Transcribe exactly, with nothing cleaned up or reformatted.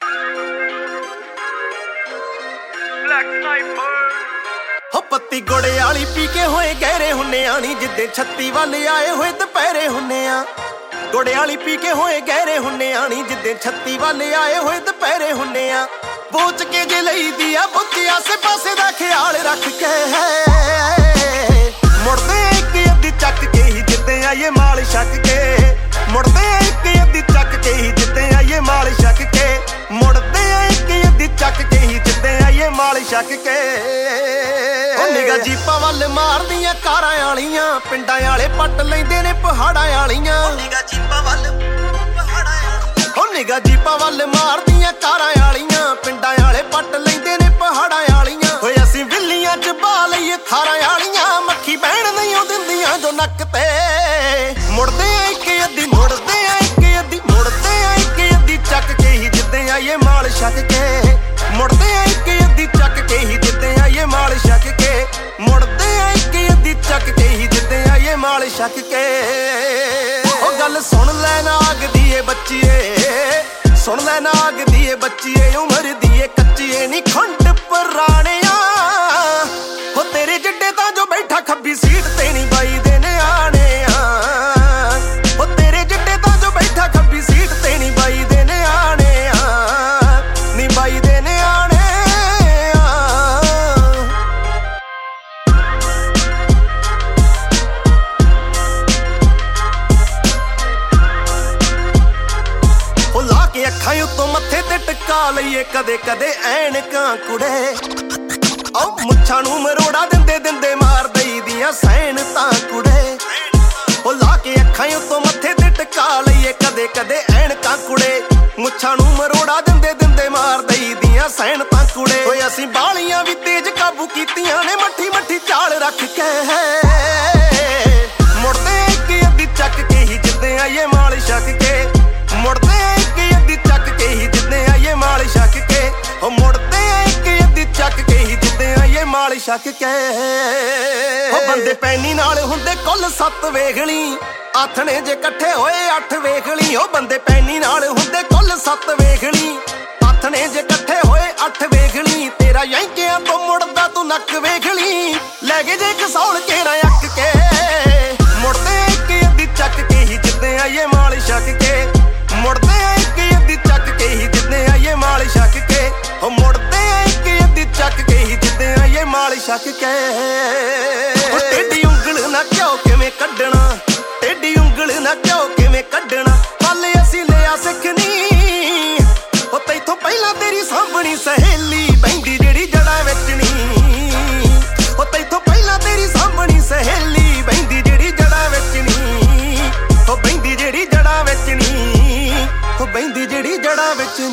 हो पत्ती गोड़े आली पी के होए गहरे हुन्ने आनी जिद्दे छत्ती वाल आए होए दोपहरे हुन्ने आ गोड़े आली पी के होए गहरे हुन्ने आनी जिद्दे छत्ती वाल आए होए दोपहरे हुन्ने आ बोच के जे लई दिया बुच्ची आसे पासे दा ख्याल रख के है मुड़दे एक अद्धी चक के ही जिद्दे आइए माल छक के मुड़दे एक अद्धी चक के ही जिद्दे आइए माल छक के मुड़दे एक अद्धी चक के ही जिद्दे आइए माल छक के निगा जीपा वाल मारदियां कारां आलियां पिंडां आले पट लैंदे ने पहाड़ां आलियां निगा जीपा वाल पहाड़ां आलियां हो निगा जीपा वाल मारदियां कारां आलियां पिंडां आले पट लैंदे ने पहाड़ां आलियां होए असीं विल्लियां च बा लईए थारां आलियां मक्खी बहण नहीं दिंदियां जो नक ते मुड़दे एक अद्धी मुड़दे एक अद्धी मुड़दे एक अद्धी चक के ही जिद्दे आइए माल छक के मुड़दे एक अद्धी चक के ही जिद्दे आइए माल छक के मुड़दे एक अद्धी चक के ही जिद्दे आइए माल छक के ओ गल सुन लै नाग दी ए बच्चीए सुन लै नाग दी ए बच्चीए उमर दी ए कच्चीए नी खंड पुराणिया हो तेरे जिड्डे तां जो बैठा खब्बी सीट ते नी बाई दे न्याणे आ हो तेरे जिड्डे तां जो बैठा खब्बी सीट ते नी by they न्याणे uh knee by दे न्याणे अखां उत्तों मत्थे ते टका लईए कदे कदे ऐनकां कुड़े ओ मुच्छां नूं मरोड़ा दिंदे दिंदे मार दई दियां सैन तां कुड़े ओ ला के अखां उत्तों मत्थे ते टका लईए कदे कदे ऐनकां कुड़े मुच्छां नूं मरोड़ा दिंदे दिंदे मार दई दियां सैन तां कुड़े ओए असीं बालियां भी तेज काबू कीतियां ने मट्ठी मट्ठी चाल रख के मुड़दे एक अद्धी चक के ही जिद्दे आइए माल छक के मुड़दे एक अद्धी चक के ही जिद्दे आइए माल छक के हो मुड़दे एक अद्धी चक के ही जिद्दे आइए माल छक के हो बंदे पैनी नाल हुंदे कुल सत्त वेखली आथणे जे इकट्ठे होए अठ वेखली हो बंदे पैनी नाल हुंदे कुल सत्त वेखली आथणे जे इकट्ठे होए अठ वेखली तेरा यांकियां तो मुड़दा तू नक वेखली लै गए जे कसौल केरा अक के मुड़दे एक अद्धी चक के ही जिद्दे आइए माल छक के मुड़दे एक अद्धी चक के ही जिद्दे आइए माल छक के हो मुड़दे एक अद्धी चक के ही जिद्दे आइए माल छक के टेढ़ी उंगल ना क्यों किवें कड्डना टेढ़ी उंगल ना क्यों किवें कड्डना पल असीं लिया सिखनी हो तैथों पहला तेरी सामणी सहेली बहिंदी जेड़ी जड़ा विच नी हो तैथों पहला तेरी सामणी सहेली बहिंदी जेड़ी जड़ा विच नी हो बहिंदी जेड़ी जड़ा विच नी हो बहिंदी जेड़ी जड़ा विच